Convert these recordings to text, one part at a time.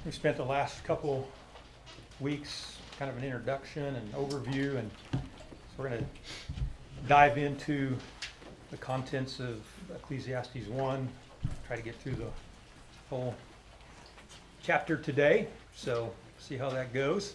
We spent the last couple weeks kind of an introduction and overview, and so we're going to dive into the contents of Ecclesiastes 1, try to get through the whole chapter today, so see how that goes.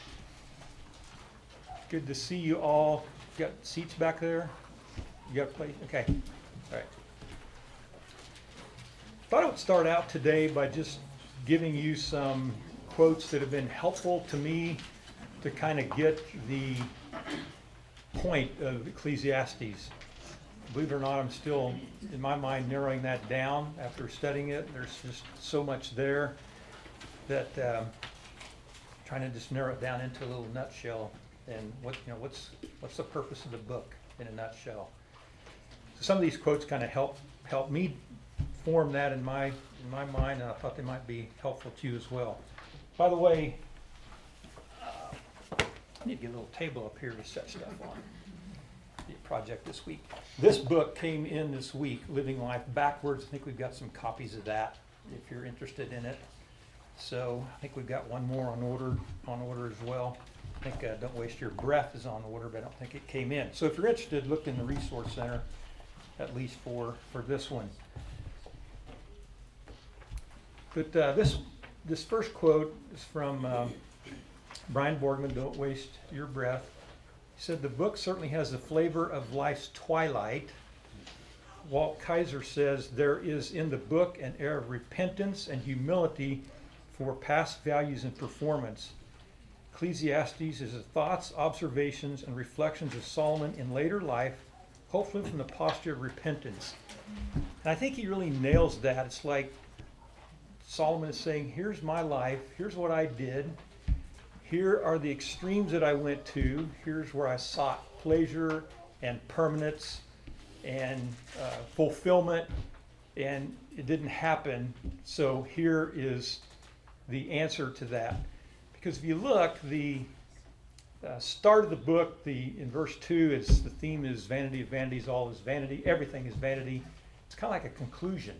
Good to see you all. You got seats back there? You got a place? Okay. All right. Thought I would start out today by just giving you some quotes that have been helpful to me to kind of get the point of Ecclesiastes. Believe it or not, I'm still, in my mind, narrowing that down after studying it. There's just so much there that trying to just narrow it down into a little nutshell and what's the purpose of the book in a nutshell. So some of these quotes kind of help me form that in my mind, and I thought they might be helpful to you as well. By the way, I need to get a little table up here to set stuff on. The project this week. This book came in this week, Living Life Backwards. I think we've got some copies of that if you're interested in it. So I think we've got one more on order as well. I think Don't Waste Your Breath is on order, but I don't think it came in. So if you're interested, look in the Resource Center, at least for this one. But this first quote is from Brian Borgman, Don't Waste Your Breath. He said, "The book certainly has the flavor of life's twilight." Walt Kaiser says, "There is in the book an air of repentance and humility for past values and performance. Ecclesiastes is the thoughts, observations, and reflections of Solomon in later life, hopefully from the posture of repentance." And I think he really nails that. It's like Solomon is saying, here's my life, here's what I did, here are the extremes that I went to, here's where I sought pleasure and permanence and fulfillment, and it didn't happen. So here is the answer to that. Because if you look, the start of the book, in verse 2, the theme is vanity of vanities, all is vanity, everything is vanity. It's kind of like a conclusion,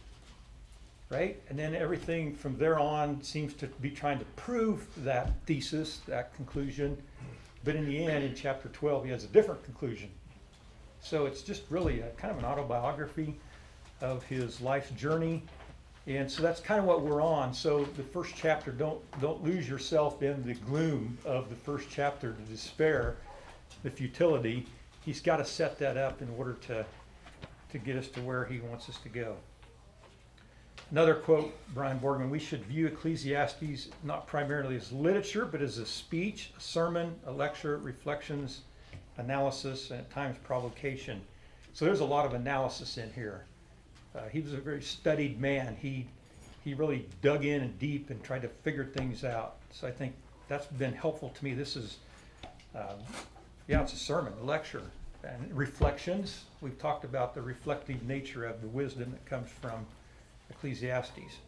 right? And then everything from there on seems to be trying to prove that thesis, that conclusion. But in the end, in chapter 12, he has a different conclusion. So it's just really a kind of an autobiography of his life's journey. And so that's kind of what we're on. So the first chapter, don't lose yourself in the gloom of the first chapter, the despair, the futility. He's got to set that up in order to get us to where he wants us to go. Another quote, Brian Borgman, "We should view Ecclesiastes not primarily as literature, but as a speech, a sermon, a lecture, reflections, analysis, and at times provocation." So there's a lot of analysis in here. He was a very studied man. He really dug in and deep and tried to figure things out. So I think that's been helpful to me. This is, it's a sermon, a lecture. And reflections, we've talked about the reflective nature of the wisdom that comes from Ecclesiastes.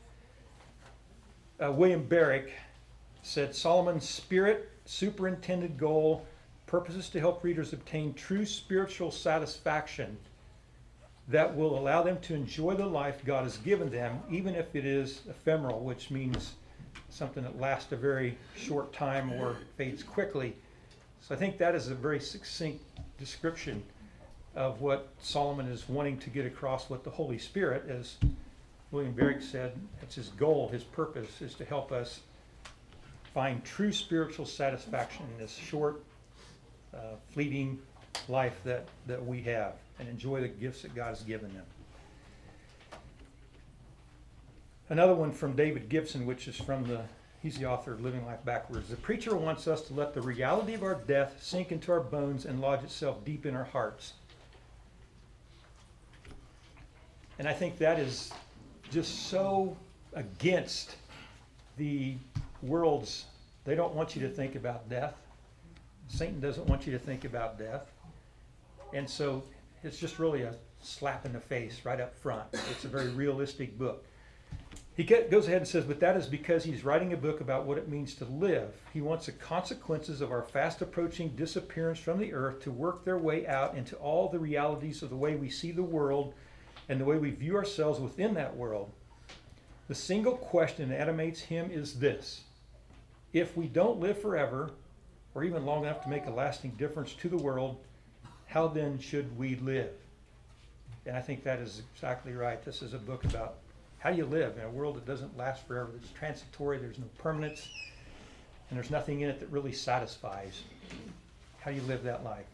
William Barrick said, "Solomon's spirit, superintended goal, purposes to help readers obtain true spiritual satisfaction that will allow them to enjoy the life God has given them, even if it is ephemeral," which means something that lasts a very short time or fades quickly. So I think that is a very succinct description of what Solomon is wanting to get across with the Holy Spirit. As William Barrick said, it's his goal, his purpose is to help us find true spiritual satisfaction in this short, fleeting life that we have, and enjoy the gifts that God has given them. Another one from David Gibson, which is he's the author of Living Life Backwards. "The preacher wants us to let the reality of our death sink into our bones and lodge itself deep in our hearts." And I think that is just so against the world's, they don't want you to think about death. Satan doesn't want you to think about death. And so it's just really a slap in the face right up front. It's a very realistic book. He goes ahead and says, "But that is because he's writing a book about what it means to live. He wants the consequences of our fast approaching disappearance from the earth to work their way out into all the realities of the way we see the world and the way we view ourselves within that world. The single question that animates him is this: if we don't live forever, or even long enough to make a lasting difference to the world, how then should we live? And I think that is exactly right. This is a book about how do you live in a world that doesn't last forever, that's transitory, there's no permanence, and there's nothing in it that really satisfies. How do you live that life?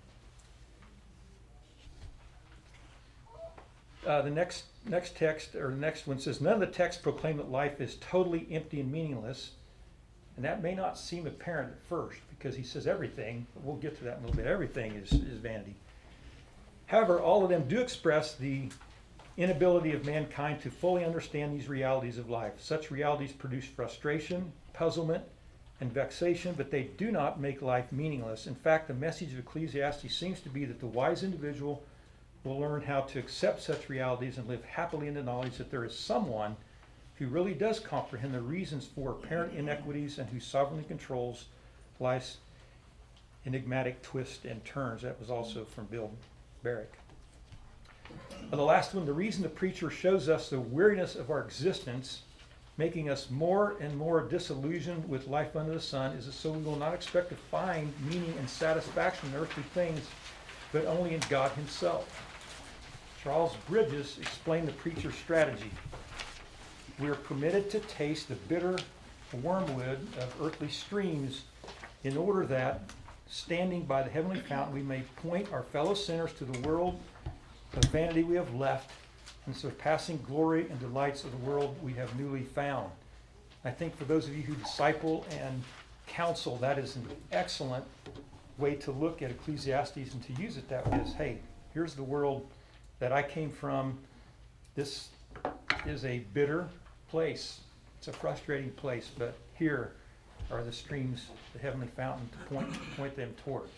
The next text, or the next one says, none of the texts proclaim that life is totally empty and meaningless. And that may not seem apparent at first, because he says everything, but we'll get to that in a little bit, everything is vanity. However, all of them do express the inability of mankind to fully understand these realities of life. Such realities produce frustration, puzzlement, and vexation, but they do not make life meaningless. In fact, the message of Ecclesiastes seems to be that the wise individual will learn how to accept such realities and live happily in the knowledge that there is someone who really does comprehend the reasons for apparent inequities and who sovereignly controls life's enigmatic twists and turns. That was also from Bill Barrick. The last one, the reason the preacher shows us the weariness of our existence, making us more and more disillusioned with life under the sun, is so we will not expect to find meaning and satisfaction in earthly things, but only in God himself. Charles Bridges explained the preacher's strategy. We are permitted to taste the bitter wormwood of earthly streams in order that, standing by the heavenly fountain, we may point our fellow sinners to the world of vanity we have left and surpassing glory and delights of the world we have newly found. I think for those of you who disciple and counsel, that is an excellent way to look at Ecclesiastes and to use it that way is, hey, here's the world that I came from. This is a bitter place. It's a frustrating place, but here are the streams, the heavenly fountain to point them towards.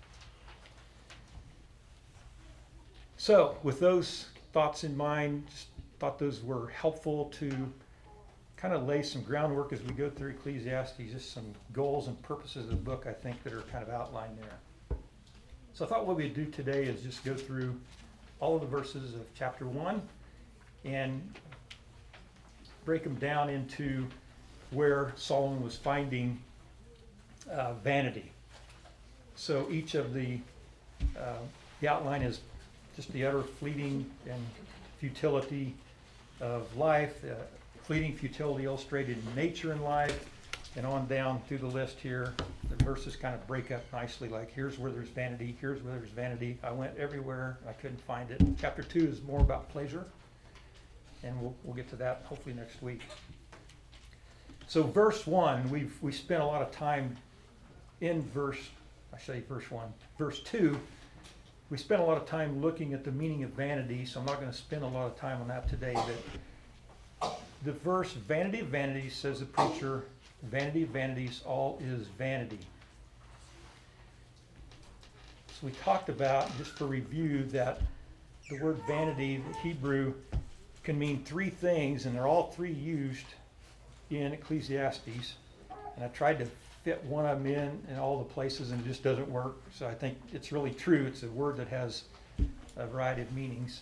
So, with those thoughts in mind, just thought those were helpful to kind of lay some groundwork as we go through Ecclesiastes, just some goals and purposes of the book, I think, that are kind of outlined there. So I thought what we'd do today is just go through all of the verses of chapter 1 and break them down into where Solomon was finding vanity. So each of the outline is just the utter fleeting and futility of life, fleeting futility illustrated in nature and life, and on down through the list here. The verses kind of break up nicely, like here's where there's vanity, here's where there's vanity. I went everywhere, I couldn't find it. Chapter 2 is more about pleasure, and we'll get to that hopefully next week. So verse 1, we spent a lot of time in verse 1. Verse 2, we spent a lot of time looking at the meaning of vanity, so I'm not going to spend a lot of time on that today. But the verse, vanity of vanities, says the preacher, vanity of vanities, all is vanity. So we talked about, just for review, that the word vanity, the Hebrew, can mean three things, and they're all three used in Ecclesiastes. And I tried to fit one of them in all the places, and it just doesn't work. So I think it's really true. It's a word that has a variety of meanings.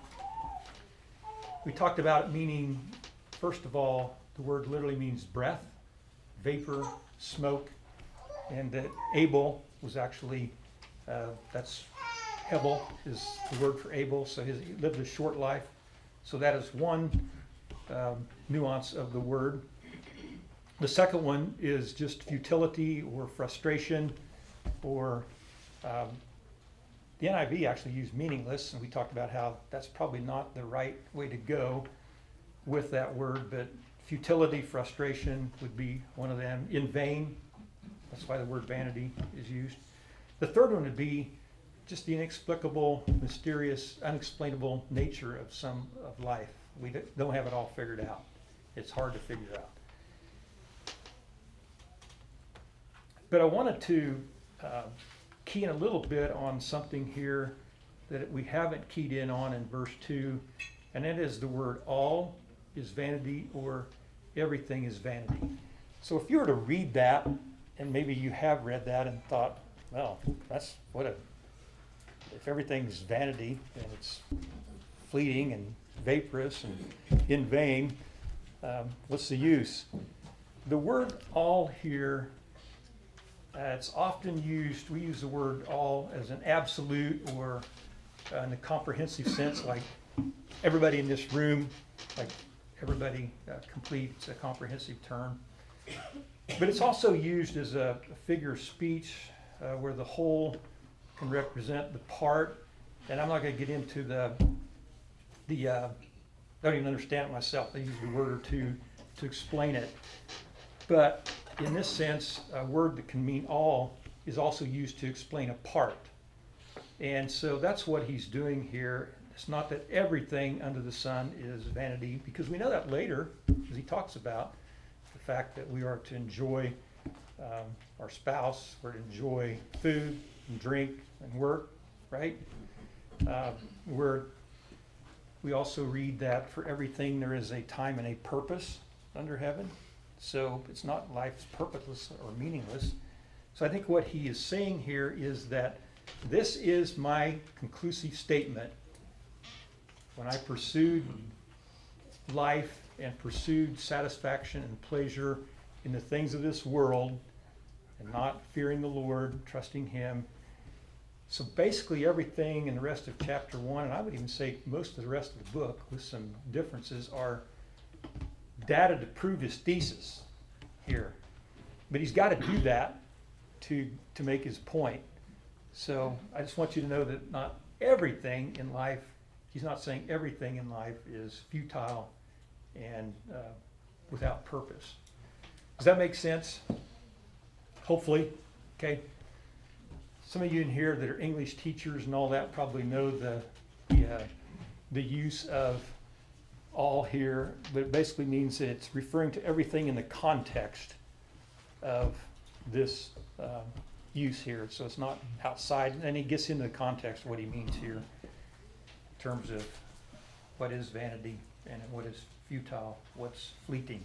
We talked about it meaning, first of all, the word literally means breath, vapor, smoke, and that Abel was actually, that's Hebel is the word for Abel, so he lived a short life. So that is one nuance of the word. The second one is just futility or frustration, or the NIV actually used meaningless, and we talked about how that's probably not the right way to go with that word, but futility, frustration would be one of them. In vain, that's why the word vanity is used. The third one would be just the inexplicable, mysterious, unexplainable nature of life. We don't have it all figured out. It's hard to figure out. But I wanted to key in a little bit on something here that we haven't keyed in on in verse 2, and that is the word all is vanity, or everything is vanity. So if you were to read that, and maybe you have read that and thought, well, that's if everything's vanity and it's fleeting and vaporous and in vain, What's the use? The word all here, it's often used, we use the word all as an absolute or in a comprehensive sense, like everybody in this room, like everybody complete, it's a comprehensive term. But it's also used as a figure of speech where the whole can represent the part. And I'm not going to get into I don't even understand it myself. I use a word or two to explain it. But in this sense, a word that can mean all is also used to explain a part. And so that's what he's doing here. It's not that everything under the sun is vanity, because we know that later, as he talks about the fact that we are to enjoy our spouse, we're to enjoy food and drink and work, right? We also read that for everything there is a time and a purpose under heaven. So it's not life's purposeless or meaningless. So I think what he is saying here is that this is my conclusive statement. When I pursued life and pursued satisfaction and pleasure in the things of this world and not fearing the Lord, trusting him. So basically everything in the rest of chapter 1, and I would even say most of the rest of the book with some differences, are data to prove his thesis here. But he's got to do that to make his point. So I just want you to know that not everything in life, he's not saying everything in life is futile and without purpose. Does that make sense? Hopefully. Okay. Some of you in here that are English teachers and all that probably know the use of all here, but it basically means that it's referring to everything in the context of this use here. So it's not outside, and he gets into the context of what he means here in terms of what is vanity and what is futile, what's fleeting.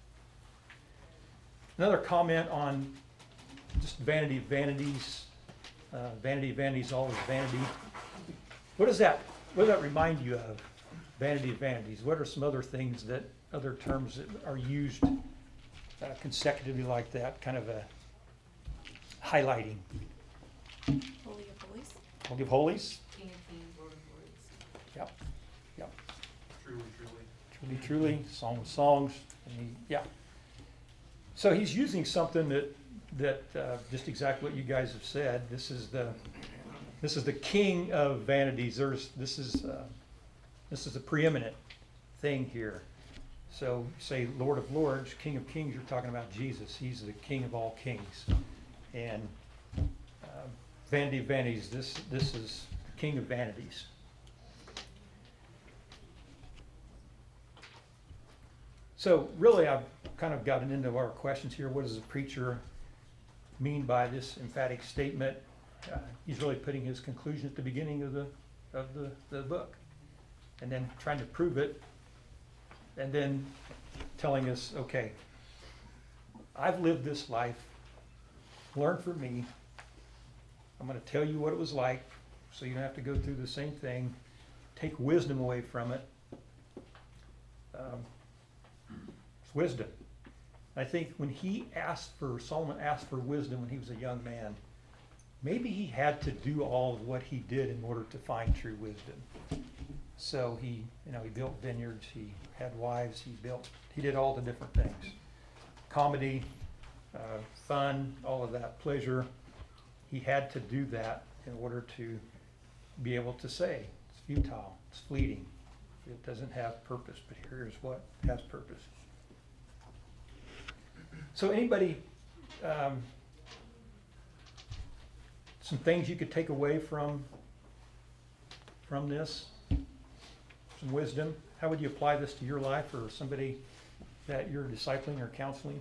Another comment on just vanity of vanities. Vanity of vanities, always vanity. What does that remind you of? Vanity of vanities. What are some other things other terms that are used consecutively like that, kind of a highlighting? Holy of Holies. Holy of Holies. King of Kings, Lord of Lords. Yep. Yep. Truly. Truly. Song of Songs. Yeah. So he's using something that just exactly what you guys have said. This is the king of vanities. This is the preeminent thing here. So say Lord of Lords, King of Kings, you're talking about Jesus. He's the King of all kings. And vanity of vanities, this is King of vanities. So really I've kind of gotten into our questions here. What does the preacher mean by this emphatic statement? He's really putting his conclusion at the beginning of the book, and then trying to prove it, and then telling us, okay, I've lived this life, learn from me, I'm going to tell you what it was like so you don't have to go through the same thing, take wisdom away from it. It's wisdom. I think when Solomon asked for wisdom when he was a young man, maybe he had to do all of what he did in order to find true wisdom. So he built vineyards, he had wives, he did all the different things. Comedy, fun, all of that, pleasure. He had to do that in order to be able to say, it's futile, it's fleeting, it doesn't have purpose, but here's what has purpose. So anybody, some things you could take away from this, some wisdom. How would you apply this to your life or somebody that you're discipling or counseling?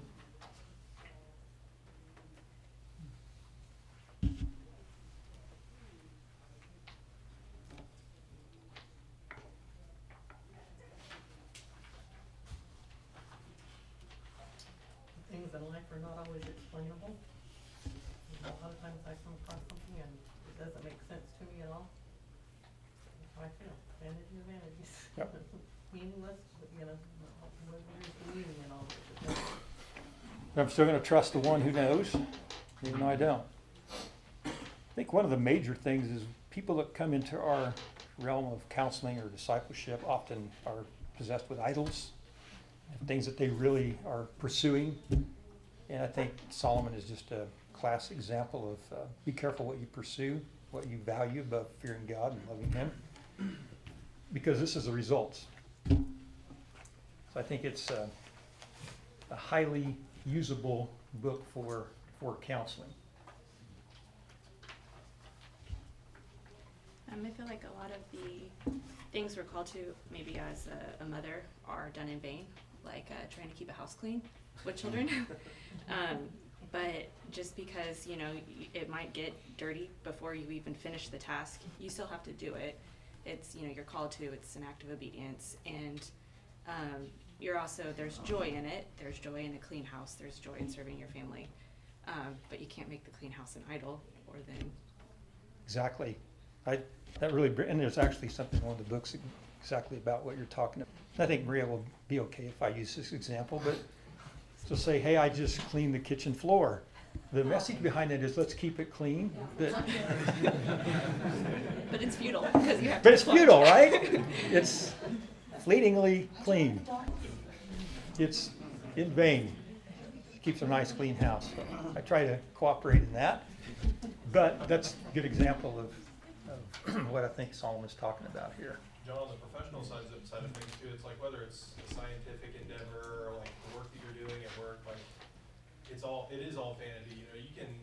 Things in life are not always explainable. A lot of times I come across something and it doesn't make sense to me at all. That's how I feel. Vanity of vanities. Yep. meaningless, but, you know, where's the meaning in all this? I'm still going to trust the one who knows, even though I don't. I think one of the major things is people that come into our realm of counseling or discipleship often are possessed with idols, and things that they really are pursuing. And I think Solomon is just a class example of be careful what you pursue, what you value above fearing God and loving Him, because this is the results. So I think it's a highly usable book for counseling. I feel like a lot of the things we're called to, maybe as a mother, are done in vain, like trying to keep a house clean with children. But just because, you know, it might get dirty before you even finish the task, you still have to do it. It's, you know, you're called to, it's an act of obedience. And you're also, there's joy in it. There's joy in a clean house. There's joy in serving your family. But you can't make the clean house an idol, or then. Exactly. And there's actually something in one of the books exactly about what you're talking about. I think Maria will be okay if I use this example, but so say, hey, I just cleaned the kitchen floor. The message behind it is let's keep it clean. But But it's futile because you have to. But it's futile, right? It's fleetingly clean. It's in vain. Keeps a nice clean house. So I try to cooperate in that. But that's a good example of what I think Solomon's talking about here. John, on the professional side of things too, it's like whether it's a scientific endeavor or like the work that you're doing at work, like it is all vanity. You know, you can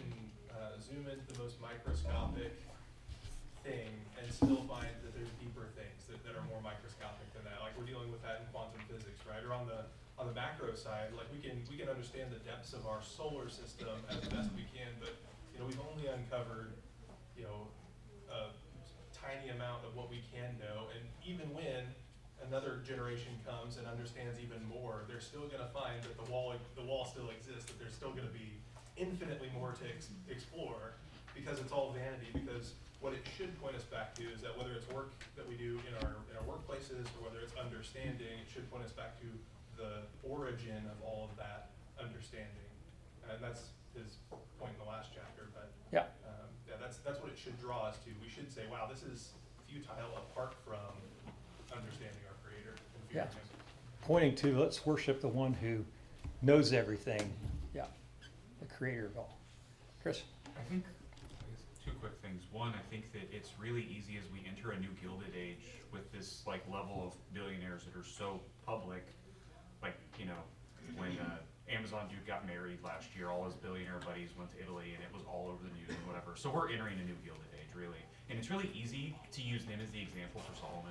zoom into the most microscopic thing and still find that there's deeper things that are more microscopic than that. Like we're dealing with that in quantum physics, right? Or on the macro side, like we can understand the depths of our solar system as best we can, but you know, we've only uncovered, you know, a tiny amount of what we can know, and even when another generation comes and understands even more, they're still going to find that the wall still exists, that there's still going to be infinitely more to explore, because it's all vanity. Because what it should point us back to is that whether it's work that we do in our workplaces or whether it's understanding, it should point us back to the origin of all of that understanding, and that's his point in the last chapter. But Yeah. that's what it should draw us to. We should say, wow, this is futile apart from understanding our Creator and fearing Yeah. Him. Pointing to let's worship the one who knows everything. Yeah. The creator of all. Chris? I guess two quick things. One, I think that it's really easy as we enter a new Gilded Age with this like level of billionaires that are so public. Like, you know, when Amazon dude got married last year, all his billionaire buddies went to Italy and it was all over the news and whatever. So we're entering a new Gilded Age, really. And it's really easy to use them as the example for Solomon,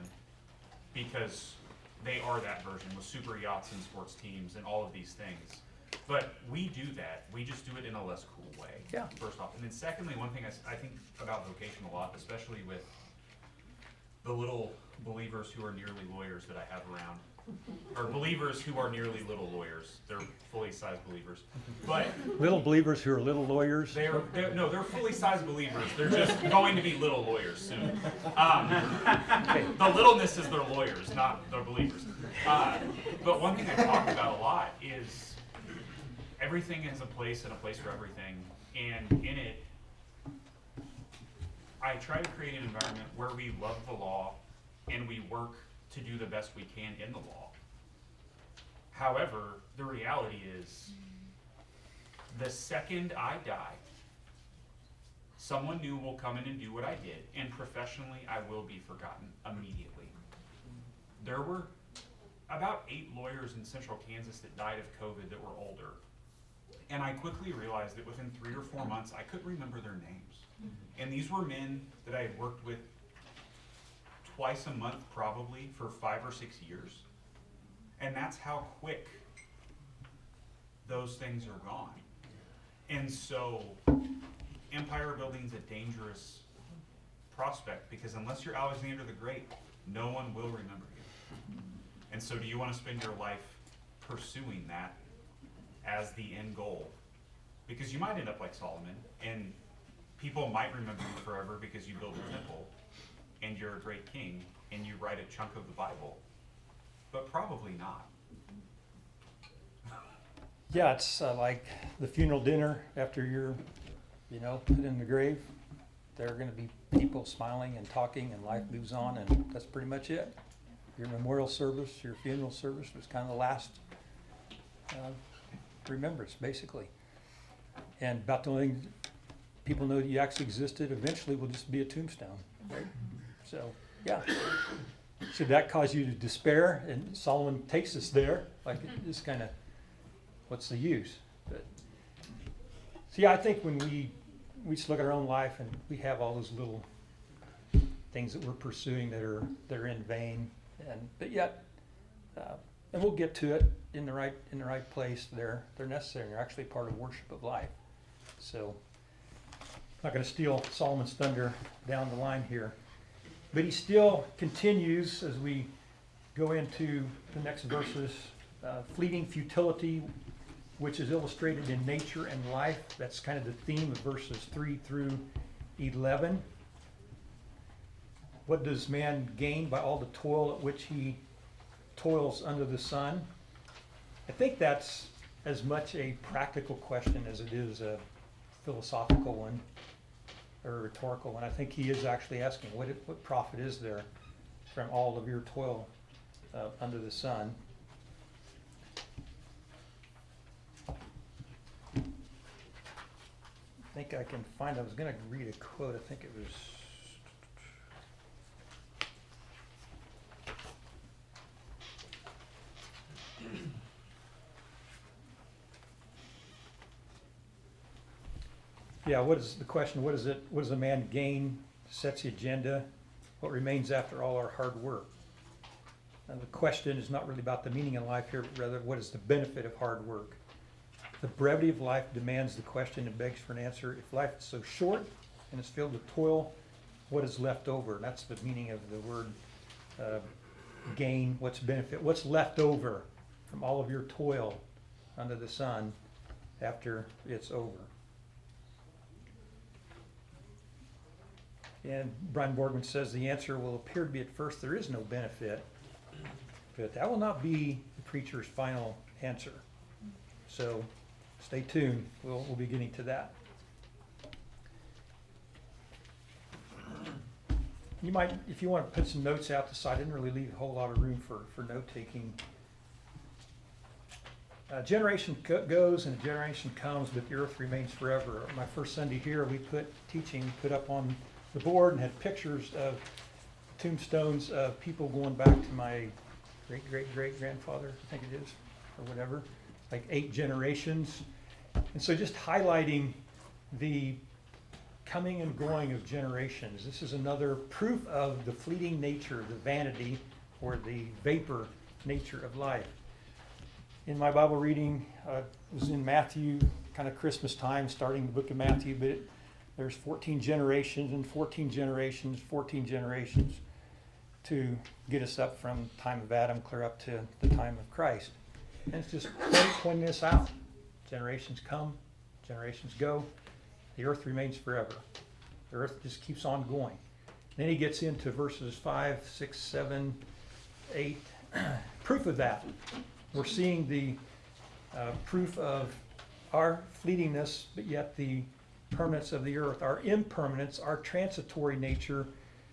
because they are that version with super yachts and sports teams and all of these things. But we do that. We just do it in a less cool way, Yeah. first off. And then secondly, one thing I think about vocation a lot, especially with the little believers who are nearly lawyers that I have around, or believers who are nearly little lawyers. They're fully sized believers. But Little believers who are little lawyers. they're fully sized believers. They're just going to be little lawyers soon. The littleness is their lawyers, not their believers. But one thing I talk about a lot is everything has a place and a place for everything. And in it, I try to create an environment where we love the law and we work to do the best we can in the law. However, the reality is, the second I die, someone new will come in and do what I did, and professionally I will be forgotten immediately. There were about 8 lawyers in central Kansas that died of COVID that were older. And I quickly realized that within 3 or 4 months, I couldn't remember their names. And these were men that I had worked with twice a month probably for 5 or 6 years. And that's how quick those things are gone. And so empire building's a dangerous prospect, because unless you're Alexander the Great, no one will remember you. And so do you want to spend your life pursuing that as the end goal? Because you might end up like Solomon, and people might remember you forever because you built a temple and you're a great king and you write a chunk of the Bible. but probably not. Yeah, it's like the funeral dinner after you're, put in the grave. There are going to be people smiling and talking, and life moves on, and that's pretty much it. Your memorial service, your funeral service was kind of the last remembrance, basically. And about the only thing people know that you actually existed eventually will just be a tombstone, right? So, yeah. Should that cause you to despair? And Solomon takes us there, like this kind of, what's the use? But see, I think when we just look at our own life and we have all those little things that we're pursuing that are in vain, but yet, and we'll get to it in the right place. They're necessary. They're actually part of worship of life. So, I'm not going to steal Solomon's thunder down the line here, but he still continues as we go into the next verses. Fleeting futility, which is illustrated in nature and life. That's kind of the theme of verses 3 through 11. What does man gain by all the toil at which he toils under the sun? I think that's as much a practical question as it is a philosophical one or a rhetorical one. I think he is actually asking, what profit is there from all of your toil under the sun? I think I can find, I was going to read a quote, I think it was, yeah, what is the question? What does a man gain? Sets the agenda. What remains after all our hard work? And the question is not really about the meaning of life here, but rather what is the benefit of hard work? The brevity of life demands the question and begs for an answer. If life is so short and is filled with toil, what is left over? That's the meaning of the word gain. What's benefit? What's left over from all of your toil under the sun after it's over? And Brian Borgman says the answer will appear to be at first there is no benefit, but that will not be the preacher's final answer. So stay tuned. We'll be getting to that. You might, if you want to put some notes out the side, I didn't really leave a whole lot of room for note taking. A generation goes and a generation comes, but the earth remains forever. My first Sunday here, we put up on the board and had pictures of tombstones of people going back to my great-great-great-grandfather, I think it is, or whatever, like 8 generations. And so just highlighting the coming and going of generations. This is another proof of the fleeting nature, the vanity, or the vapor nature of life. In my Bible reading, it was in Matthew, kind of Christmas time, starting the book of Matthew, but there's 14 generations and 14 generations, 14 generations to get us up from the time of Adam clear up to the time of Christ. And it's just pointing this out. Generations come, generations go. The earth remains forever. The earth just keeps on going. Then he gets into verses 5, 6, 7, 8. Proof of that. We're seeing the proof of our fleetingness, but yet the permanence of the earth. Our impermanence, our transitory nature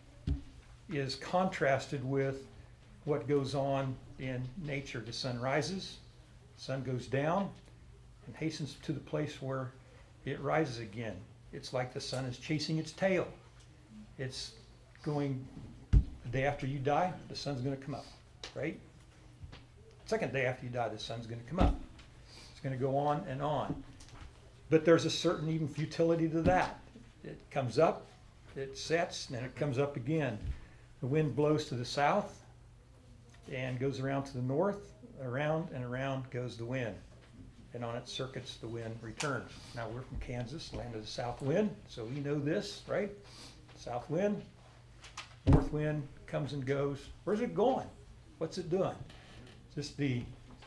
is contrasted with what goes on in nature. The sun rises, the sun goes down, and hastens to the place where it rises again. It's like the sun is chasing its tail. It's going, the day after you die, the sun's going to come up, right? Second day after you die, the sun's going to come up. It's going to go on and on. But there's a certain even futility to that. It comes up, it sets, and then it comes up again. The wind blows to the south and goes around to the north. Around and around goes the wind. And on its circuits, the wind returns. Now we're from Kansas, land of the south wind, so we know this, right? South wind, north wind comes and goes. Where's it going? What's it doing? Just the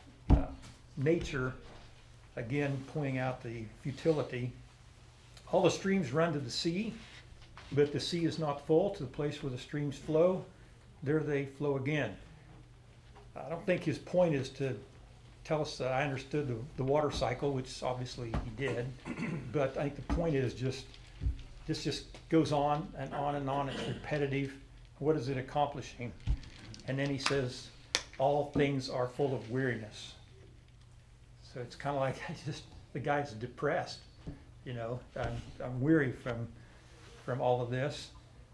nature, again, pointing out the futility. All the streams run to the sea, but the sea is not full. To the place where the streams flow, there they flow again. I don't think his point is to tell us that I understood the water cycle, which obviously he did, but I think the point is this just goes on and on and on. It's repetitive. What is it accomplishing? And then he says, all things are full of weariness. So it's kind of like the guy's depressed, you know. I'm weary from all of this.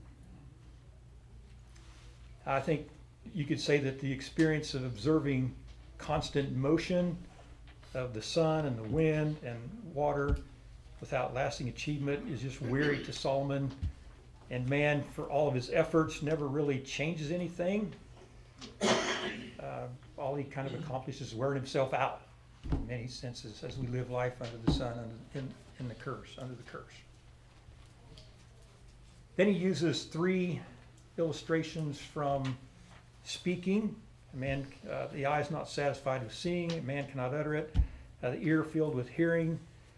I think you could say that the experience of observing constant motion of the sun and the wind and water without lasting achievement is just weary to Solomon. And man, for all of his efforts, never really changes anything. All he kind of accomplishes is wearing himself out in many senses as we live life under the sun and in the curse, under the curse. Then he uses 3 illustrations from speaking. Man, the eye is not satisfied with seeing, man cannot utter it. The ear filled with hearing.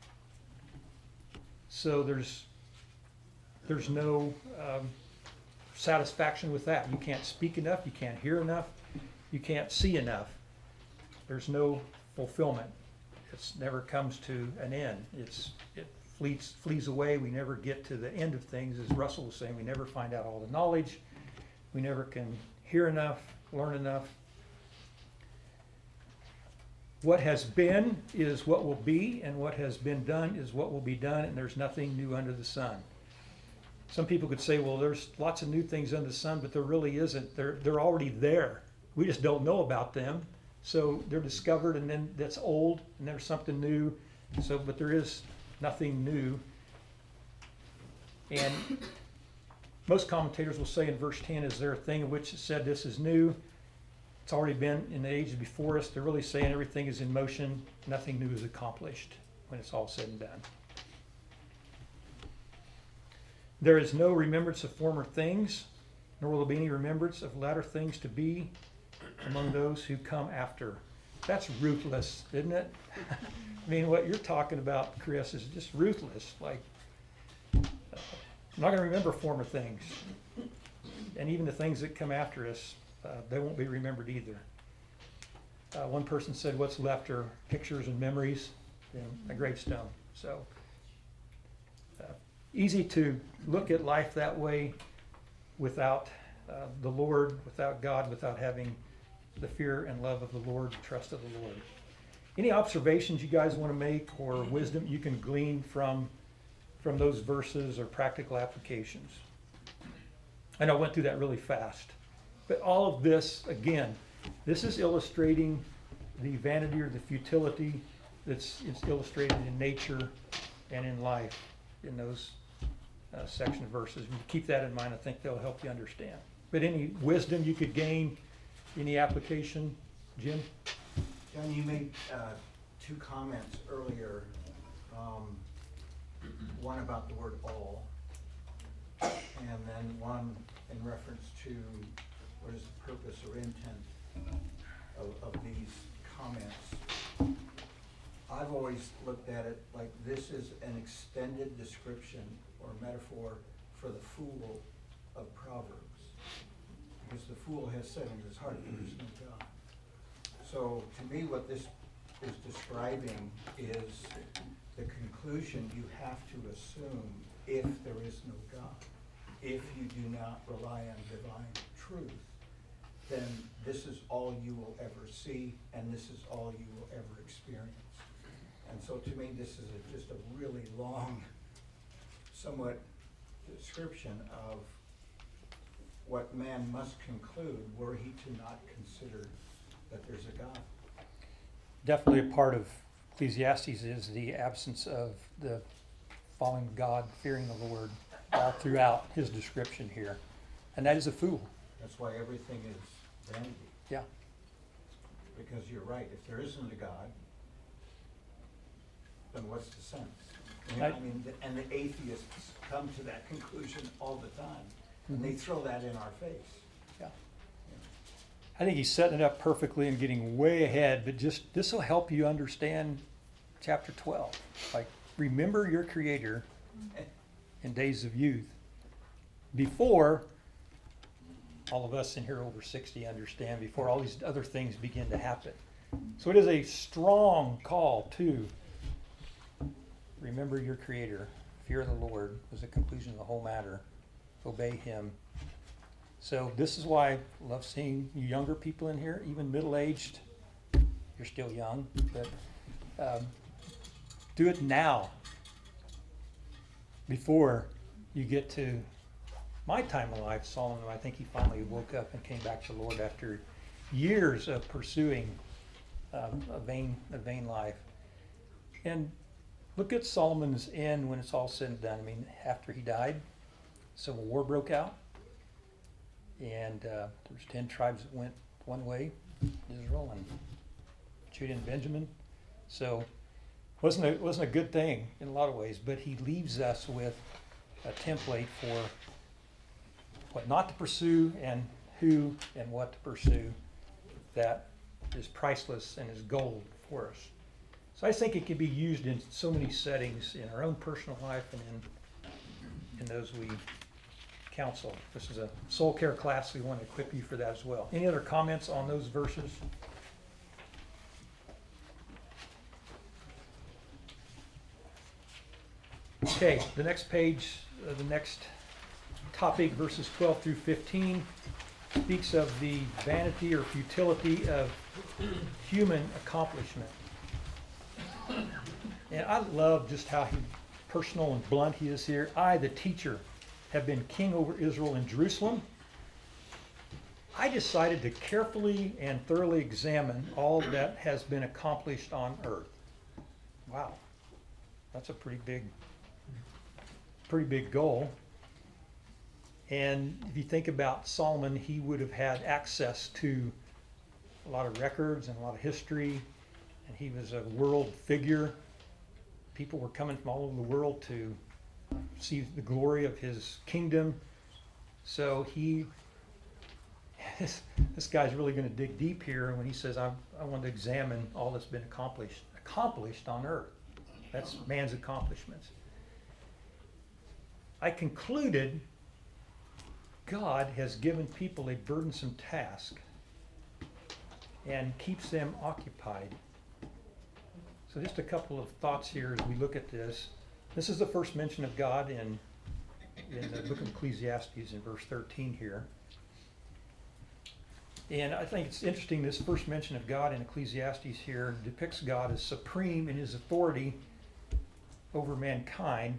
So there's no satisfaction with that. You can't speak enough, you can't hear enough, you can't see enough. There's no fulfillment. It never comes to an end. It flees away. We never get to the end of things. As Russell was saying, we never find out all the knowledge. We never can hear enough, learn enough. What has been is what will be, and what has been done is what will be done, and there's nothing new under the sun. Some people could say, well, there's lots of new things under the sun, but there really isn't. They're already there. We just don't know about them. So they're discovered, and then that's old, and there's something new. So, but there is nothing new. And most commentators will say in verse 10, is there a thing in which it said this is new? It's already been in the ages before us. They're really saying everything is in motion. Nothing new is accomplished when it's all said and done. There is no remembrance of former things, nor will there be any remembrance of latter things to be among those who come after. That's ruthless, isn't it? I mean, what you're talking about, Chris, is just ruthless. Like, I'm not going to remember former things. And even the things that come after us, they won't be remembered either. One person said, what's left are pictures and memories and a gravestone. So, easy to look at life that way without the Lord, without God, without having the fear and love of the Lord, trust of the Lord. Any observations you guys want to make or wisdom you can glean from those verses or practical applications? I know I went through that really fast. But all of this, again, this is illustrating the vanity or the futility that's illustrated in nature and in life in those section of verses. When you keep that in mind, I think they'll help you understand. But any wisdom you could gain, any application, Jim? John, you made 2 comments earlier. One about the word all, and then one in reference to what is the purpose or intent of these comments. I've always looked at it like this is an extended description or metaphor for the fool of Proverbs. Because the fool has said in his heart, there is no God. So to me, what this is describing is the conclusion you have to assume if there is no God. If you do not rely on divine truth, then this is all you will ever see, and this is all you will ever experience. And so to me, this is just a really long, somewhat description of what man must conclude were he to not consider that there's a God. Definitely a part of Ecclesiastes is the absence of the following God, fearing the Lord, all throughout his description here. And that is a fool. That's why everything is vanity. Yeah. Because you're right, if there isn't a God, then what's the sense? And the atheists come to that conclusion all the time. And they throw that in our face. Yeah. I think he's setting it up perfectly and getting way ahead, but just this will help you understand chapter 12. Like, remember your Creator in days of youth. Before, all of us in here over 60 understand, before all these other things begin to happen. So it is a strong call to remember your Creator. Fear the Lord was the conclusion of the whole matter. Obey Him. So this is why I love seeing you younger people in here, even middle-aged. You're still young, but do it now before you get to my time of life. Solomon, I think he finally woke up and came back to the Lord after years of pursuing a vain life. And look at Solomon's end when it's all said and done. I mean, after he died, Civil War broke out, and there was 10 tribes that went one way, Israel and Judah and Benjamin. So it wasn't a good thing in a lot of ways, but he leaves us with a template for what not to pursue and who and what to pursue that is priceless and is gold for us. So I think it can be used in so many settings in our own personal life and in those we counsel. This is a soul care class. We want to equip you for that as well. Any other comments on those verses? Okay, the next page, the next topic, verses 12 through 15, speaks of the vanity or futility of human accomplishment. And I love just how personal and blunt he is here. I, the teacher, have been king over Israel and Jerusalem. I decided to carefully and thoroughly examine all that has been accomplished on earth. Wow, that's a pretty big goal. And if you think about Solomon, he would have had access to a lot of records and a lot of history, and he was a world figure. People were coming from all over the world to see the glory of his kingdom. So this guy's really going to dig deep here when he says, I want to examine all that's been accomplished on earth. That's man's accomplishments. I concluded God has given people a burdensome task and keeps them occupied. So just a couple of thoughts here as we look at this. This is the first mention of God in the book of Ecclesiastes in verse 13 here. And I think it's interesting, this first mention of God in Ecclesiastes here depicts God as supreme in his authority over mankind,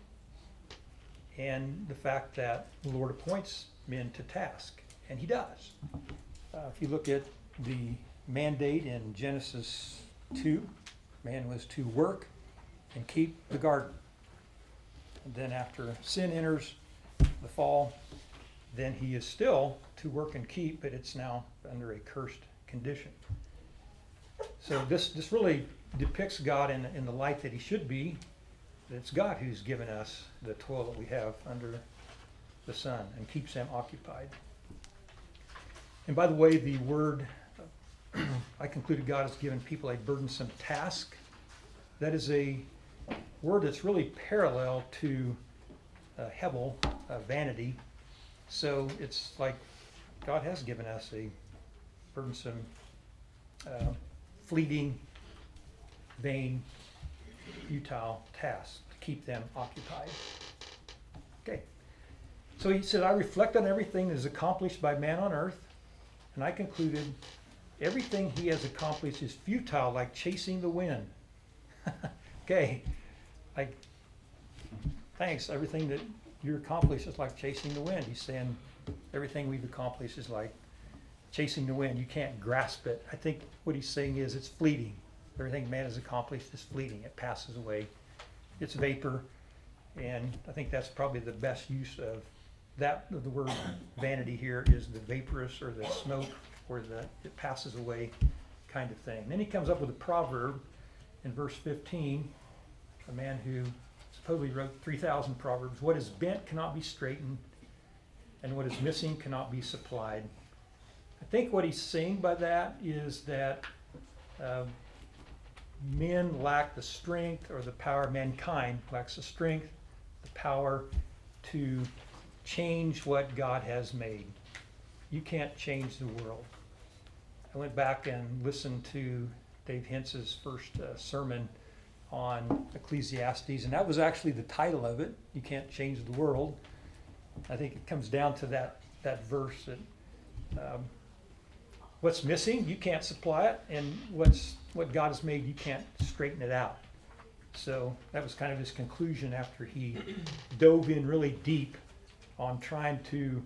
and the fact that the Lord appoints men to task, and he does. If you look at the mandate in Genesis 2, man was to work and keep the garden. And then after sin enters the fall, then he is still to work and keep, but it's now under a cursed condition. So this really depicts God in the light that he should be. It's God who's given us the toil that we have under the sun and keeps them occupied. And by the way, the word, I concluded God has given people a burdensome task. That is a word that's really parallel to Hebel, vanity. So it's like God has given us a burdensome, fleeting, vain, futile task to keep them occupied. Okay. So he said, I reflect on everything that is accomplished by man on earth, and I concluded everything he has accomplished is futile, like chasing the wind. Okay. Like, thanks. Everything that you accomplish is like chasing the wind. He's saying everything we've accomplished is like chasing the wind. You can't grasp it. I think what he's saying is it's fleeting. Everything man has accomplished is fleeting. It passes away. It's vapor. And I think that's probably the best use of that. The word vanity here is the vaporous or the smoke or it passes away kind of thing. Then he comes up with a proverb in verse 15, a man who supposedly wrote 3,000 proverbs. What is bent cannot be straightened, and what is missing cannot be supplied. I think what he's saying by that is that men lack the strength or the power, mankind lacks the strength, the power to change what God has made. you can't change the world. I went back and listened to Dave Hentz's first sermon on Ecclesiastes, and that was actually the title of it. You can't change the world. I think it comes down to that verse that what's missing, you can't supply it, and what God has made, you can't straighten it out. So that was kind of his conclusion after he dove in really deep on trying to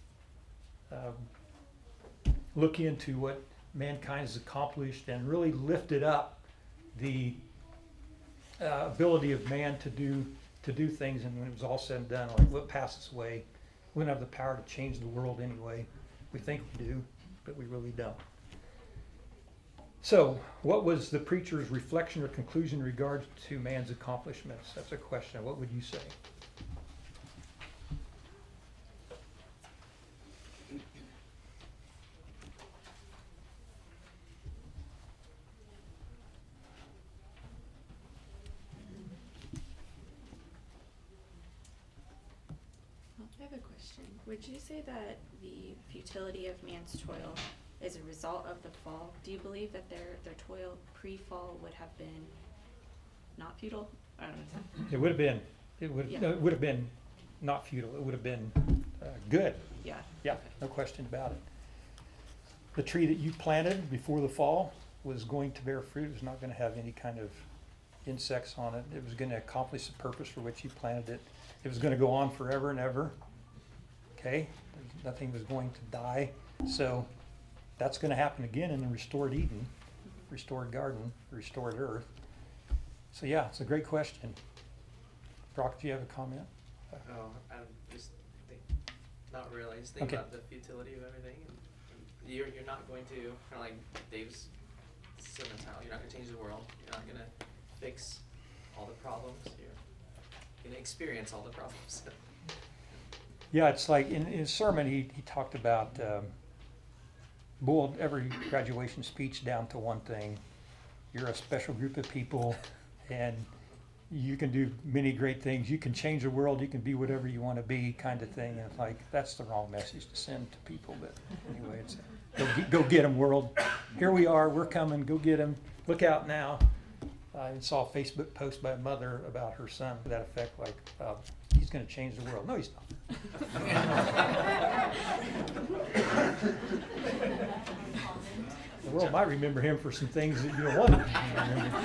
look into what mankind has accomplished and really lifted up the ability of man to do things. And when it was all said and done, like, what passes away, we don't have the power to change the world anyway. We think we do, but we really don't. So, what was the preacher's reflection or conclusion in regards to man's accomplishments? That's a question. What would you say? I have a question. Would you say that the futility of man's toil is a result of the fall? Do you believe that their toil pre-fall would have been not futile? I don't know. It would have been. Yeah. No, it would have been not futile. It would have been good. Yeah. Yeah, no question about it. The tree that you planted before the fall was going to bear fruit. It was not going to have any kind of insects on it. It was going to accomplish the purpose for which you planted it. It was going to go on forever and ever. Okay? Nothing was going to die. So that's going to happen again in the restored Eden, restored garden, restored earth. So yeah, it's a great question. Brock, do you have a comment? Oh, I'm just not really. Just think Okay. about the futility of everything. And you're not going to, kind of like Dave's sermon title, you're not going to change the world. You're not going to fix all the problems. You're going to experience all the problems. Yeah, it's like in his sermon, he talked about boiled every graduation speech down to one thing. You're a special group of people, and you can do many great things. You can change the world. You can be whatever you want to be, kind of thing. And it's like, that's the wrong message to send to people. But anyway, it's go get them, world. Here we are. We're coming. Go get them. Look out now. I saw a Facebook post by a mother about her son to that effect, like, he's going to change the world. No, he's not. The world might remember him for some things that you don't want to remember.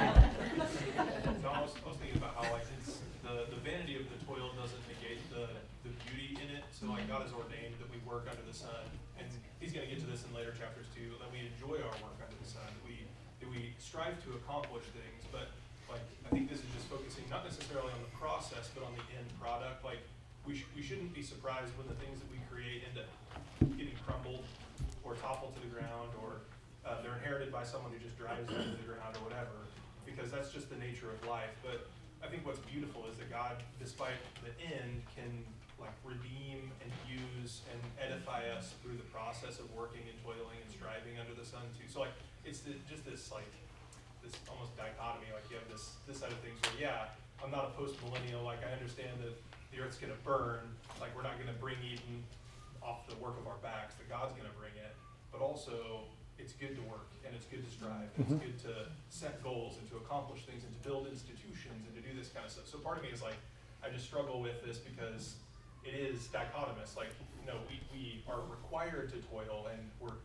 So I was thinking about how, like, it's the vanity of the toil doesn't negate the beauty in it. So like, God has ordained that we work under the sun, and he's going to get to this in later chapters too, that we enjoy our work under the sun, that we strive to accomplish things. But like, I think this is just focusing not necessarily on the process, but on the end product. Like, we shouldn't be surprised when the things that we create end up getting crumbled or toppled to the ground, or they're inherited by someone who just drives them to the ground or whatever, because that's just the nature of life. But I think what's beautiful is that God, despite the end, can like redeem and use and edify us through the process of working and toiling and striving under the sun too. So like, it's just this like this almost dichotomy. Like, you have this side of things where, yeah, I'm not a post-millennial. Like, I understand that the earth's going to burn. Like, we're not going to bring Eden off the work of our backs. That God's going to bring it. But also, it's good to work, and it's good to strive, and it's good to set goals and to accomplish things and to build institutions and to do this kind of stuff. So part of me is like, I just struggle with this because it is dichotomous. Like, you know, we are required to toil, and we're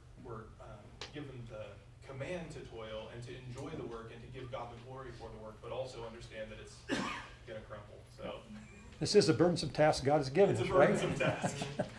given the command to toil and to enjoy the work and to give God the glory for the work, but also understand that it's going to crumble. So This is a burdensome task God has given it's a us, right? burdensome task.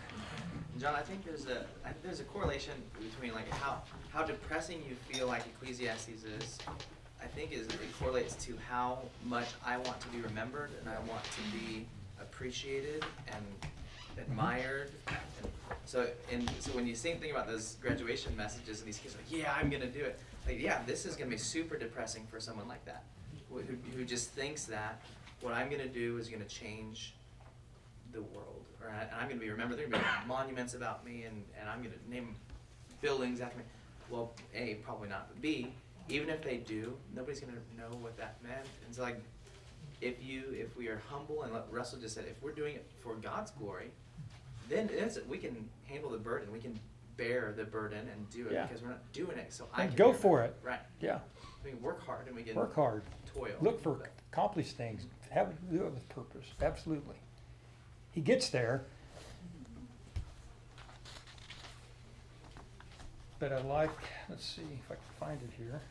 John, I think there's a correlation between like how depressing you feel like Ecclesiastes is. I think it correlates to how much I want to be remembered and I want to be appreciated and admired. And so when you think about those graduation messages and these kids are like, yeah, I'm gonna do it. Like, yeah, this is gonna be super depressing for someone like that, who just thinks that what I'm gonna do is gonna change the world, or I'm going to be remembered. There are going to be monuments about me, and I'm going to name buildings after me. Well, A, probably not. But B, even if they do, nobody's going to know what that meant. And so, like, if we are humble, and like Russell just said, if we're doing it for God's glory, then we can handle the burden. We can bear the burden and do it Yeah. because we're not doing it. So I And can go bear for it. Right. Yeah, We can work hard and we can work hard. toil. Look for accomplish things. Do it with purpose. Absolutely. He gets there. But I like, let's see if I can find it here.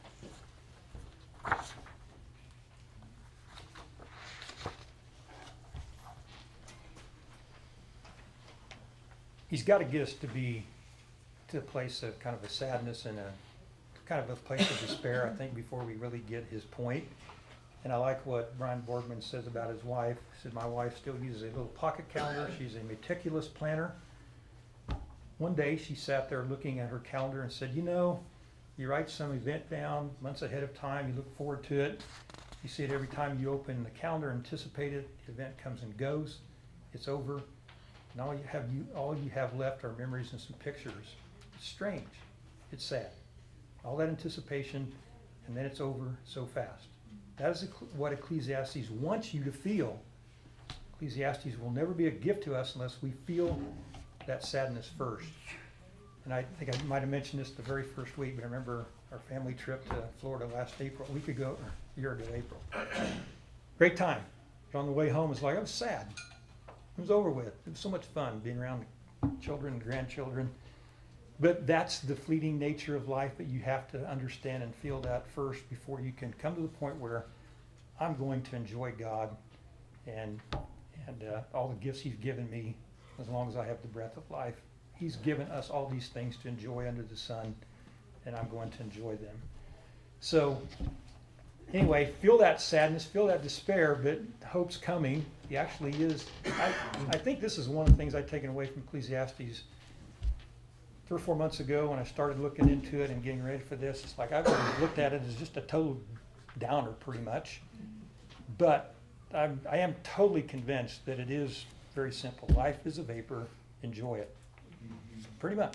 He's got to get us to be to a place of kind of a sadness and a kind of a place of despair, I think, before we really get his point. And I like what Brian Borgman says about his wife. He said, my wife still uses a little pocket calendar. She's a meticulous planner. One day she sat there looking at her calendar and said, you know, you write some event down months ahead of time, you look forward to it. You see it every time you open the calendar, anticipate it, the event comes and goes, it's over. And all you have left are memories and some pictures. It's strange. It's sad. All that anticipation, and then it's over so fast. That is what Ecclesiastes wants you to feel. Ecclesiastes will never be a gift to us unless we feel that sadness first. And I think I might have mentioned this the very first week, but I remember our family trip to Florida last April, a week ago, or a year ago April. Great time. But on the way home, it's like, I was sad. It was over with. It was so much fun being around children and grandchildren. But that's the fleeting nature of life, but you have to understand and feel that first before you can come to the point where I'm going to enjoy God and all the gifts he's given me as long as I have the breath of life. He's given us all these things to enjoy under the sun, and I'm going to enjoy them. So anyway, feel that sadness, feel that despair, but hope's coming. He actually is. I think this is one of the things I've taken away from Ecclesiastes 3 or 4 months ago when I started looking into it and getting ready for this. It's like I've always looked at it as just a total downer pretty much. But I am totally convinced that it is very simple. Life is a vapor. Enjoy it. Pretty much.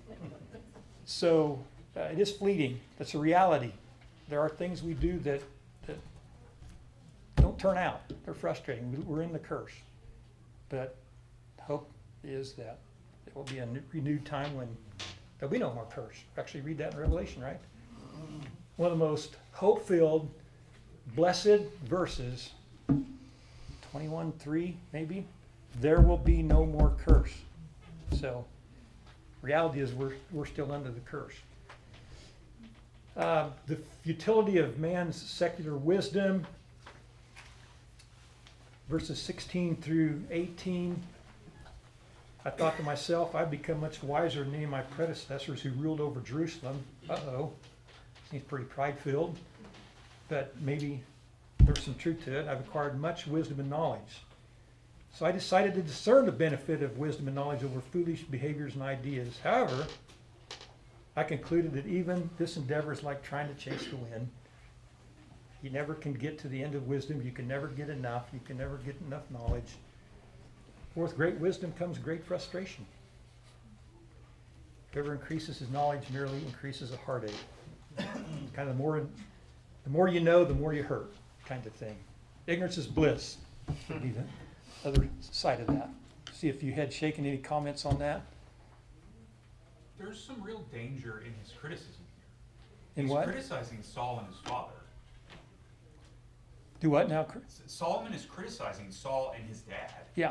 So it is fleeting. That's a reality. There are things we do that don't turn out. They're frustrating. We're in the curse. But hope is that it will be a renewed time when there'll be no more curse. Actually read that in Revelation, right? One of the most hope-filled, blessed verses, 21:3 maybe. There will be no more curse. So reality is we're still under the curse. The futility of man's secular wisdom, verses 16 through 18. I thought to myself, I've become much wiser than any of my predecessors who ruled over Jerusalem. Uh-oh. Seems pretty pride-filled, but maybe there's some truth to it. I've acquired much wisdom and knowledge. So I decided to discern the benefit of wisdom and knowledge over foolish behaviors and ideas. However, I concluded that even this endeavor is like trying to chase the wind. You never can get to the end of wisdom. You can never get enough. You can never get enough knowledge. With great wisdom comes great frustration. Whoever increases his knowledge merely increases a heartache. Kind of the more you know, the more you hurt, kind of thing. Ignorance is bliss would be the other side of that. See if you had shaken any comments on that. There's some real danger in his criticism here. In He's what? criticizing Saul and his father. Do what now? Chris? Solomon is criticizing Saul and his dad. Yeah.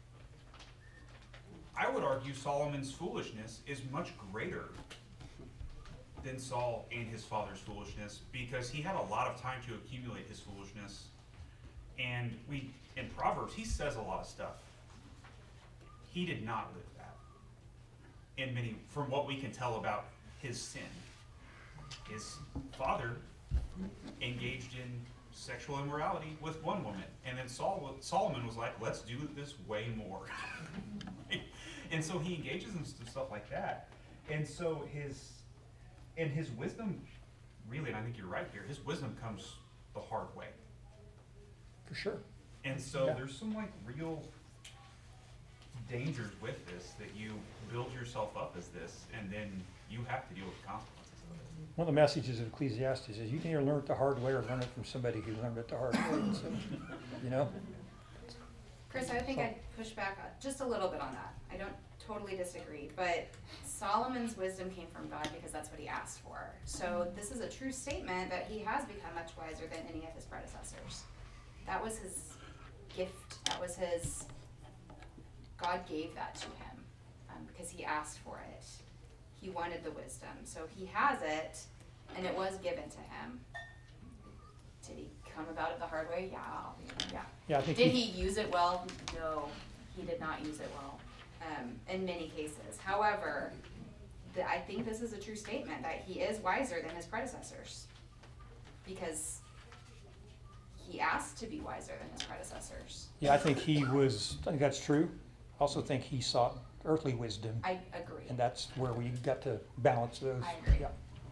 I would argue Solomon's foolishness is much greater than Saul and his father's foolishness because he had a lot of time to accumulate his foolishness. And in Proverbs, he says a lot of stuff. He did not live that. From what we can tell about his sin. His father engaged in sexual immorality with one woman. And then Solomon was like, let's do this way more. And so he engages in some stuff like that. And so his wisdom, really, and I think you're right here, his wisdom comes the hard way. For sure. And so Yeah. there's some real dangers with this, that you build yourself up as this, and then you have to deal with the consequences of it. One of the messages of Ecclesiastes is you can either learn it the hard way or learn it from somebody who learned it the hard way. So, Chris, I think I'd push back just a little bit on that. I don't totally disagree, but Solomon's wisdom came from God because that's what he asked for. So this is a true statement that he has become much wiser than any of his predecessors. That was his gift. That was his, God gave that to him because he asked for it. He wanted the wisdom. So he has it, and it was given to him. Did he come about it the hard way? Yeah. Yeah, I think Did he use it well? No, he did not use it well in many cases. However, I think this is a true statement that he is wiser than his predecessors because he asked to be wiser than his predecessors. Yeah, I think that's true. I also think he sought earthly wisdom, I agree. and that's where we got to balance those. I agree. Yeah.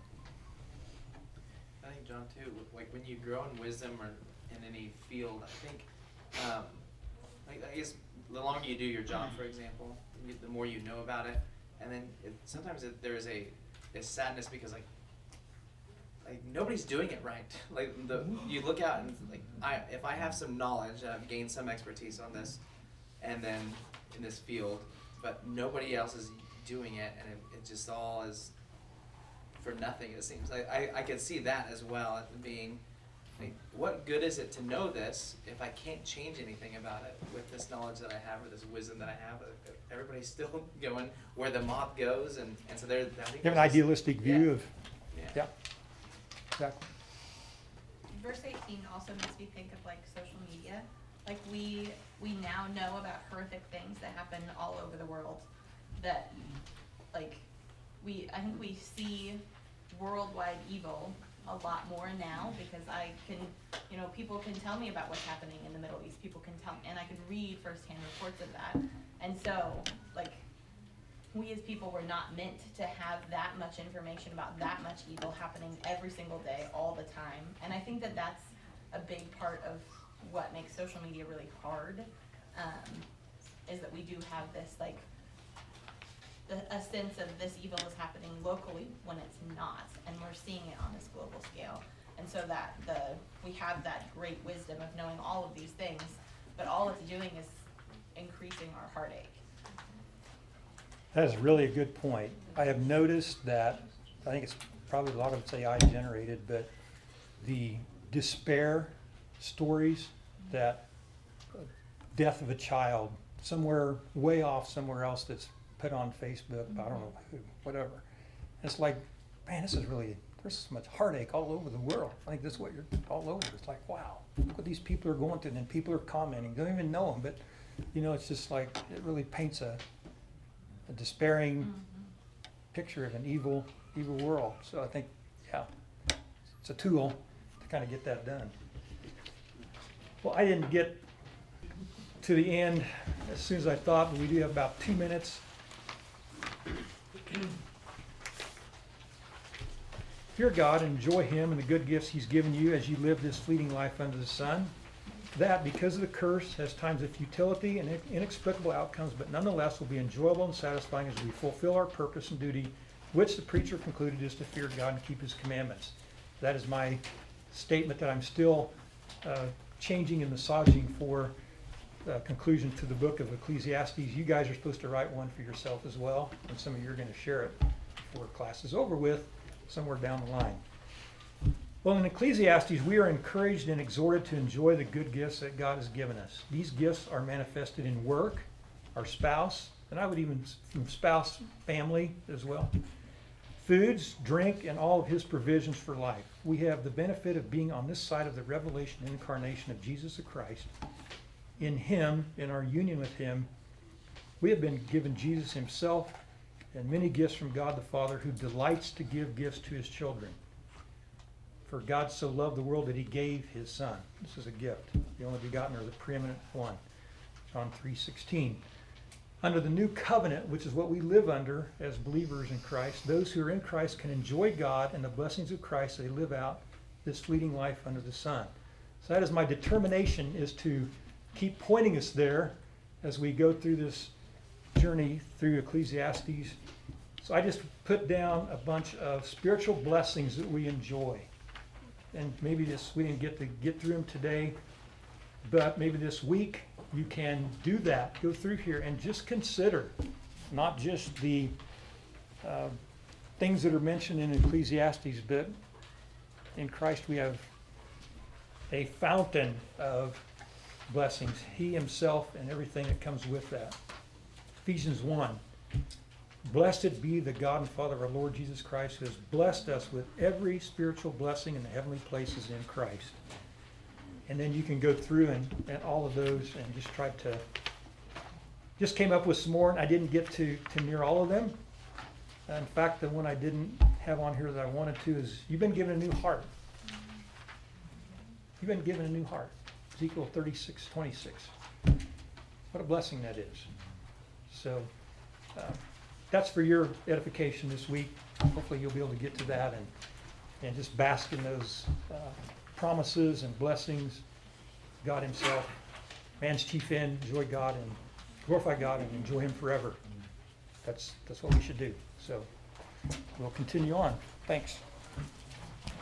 I think, John, too, like when you grow in wisdom or in any field, I think, I guess the longer you do your job, for example, the more you know about it, and then sometimes there is a sadness because like nobody's doing it right. Like you look out and like if I have some knowledge, I've gained some expertise on this, and then in this field, but nobody else is doing it, and it just all is for nothing. It seems I could see that as well being. Like, what good is it to know this if I can't change anything about it with this knowledge that I have or this wisdom that I have? Everybody's still going where the moth goes, and so there. I think You have an idealistic view of, Yeah. exactly. Verse 18 also makes me think of like social media. Like we now know about horrific things that happen all over the world. That like I think we see worldwide evil a lot more now because I can, people can tell me about what's happening in the Middle East. People can tell me, and I can read firsthand reports of that. And so, like, we as people were not meant to have that much information about that much evil happening every single day, all the time. And I think that that's a big part of what makes social media really hard, is that we do have this, like, a sense of this evil is happening locally when it's not, and we're seeing it on this global scale. And so that we have that great wisdom of knowing all of these things, but all it's doing is increasing our heartache. That is really a good point. I have noticed that, I think it's probably a lot of it's AI generated, but the despair stories, that death of a child somewhere way off somewhere else that's put on Facebook, I don't know who, whatever. It's like, man, there's so much heartache all over the world. I think that's what you're all over. It's like, wow, look what these people are going through, and then people are commenting. Don't even know them, but it's just like, it really paints a despairing picture of an evil world. So I think, it's a tool to kind of get that done. Well, I didn't get to the end as soon as I thought, but we do have about 2 minutes. Fear God and enjoy Him and the good gifts He's given you as you live this fleeting life under the sun. That, because of the curse, has times of futility and inexplicable outcomes, but nonetheless will be enjoyable and satisfying as we fulfill our purpose and duty, which the preacher concluded is to fear God and keep His commandments. That is my statement that I'm still changing and massaging for conclusion to the book of Ecclesiastes. You guys are supposed to write one for yourself as well, and some of you are going to share it before class is over with, somewhere down the line. Well, in Ecclesiastes, we are encouraged and exhorted to enjoy the good gifts that God has given us. These gifts are manifested in work, our spouse, and I would even from spouse, family as well. Foods, drink, and all of His provisions for life. We have the benefit of being on this side of the revelation and incarnation of Jesus Christ. In Him, in our union with Him, we have been given Jesus Himself and many gifts from God the Father, who delights to give gifts to His children. For God so loved the world that He gave His Son. This is a gift, the only begotten, or the preeminent one. John 3:16. Under the new covenant, which is what we live under as believers in Christ, those who are in Christ can enjoy God and the blessings of Christ as they live out this fleeting life under the sun. So that is my determination, is to keep pointing us there as we go through this journey through Ecclesiastes. So I just put down a bunch of spiritual blessings that we enjoy. And maybe we didn't get through them today, but maybe this week you can do that. Go through here and just consider not just the things that are mentioned in Ecclesiastes, but in Christ we have a fountain of blessings. He himself and everything that comes with that. Ephesians 1. Blessed be the God and Father of our Lord Jesus Christ, who has blessed us with every spiritual blessing in the heavenly places in Christ. And then you can go through and all of those and just try to, just came up with some more, and I didn't get to near all of them. In fact, the one I didn't have on here that I wanted to is, you've been given a new heart. You've been given a new heart. Ezekiel 36:26. What a blessing that is. So that's for your edification this week. Hopefully you'll be able to get to that and just bask in those promises and blessings. God himself, man's chief end, enjoy God and glorify God and enjoy him forever. That's what we should do. So we'll continue on. Thanks.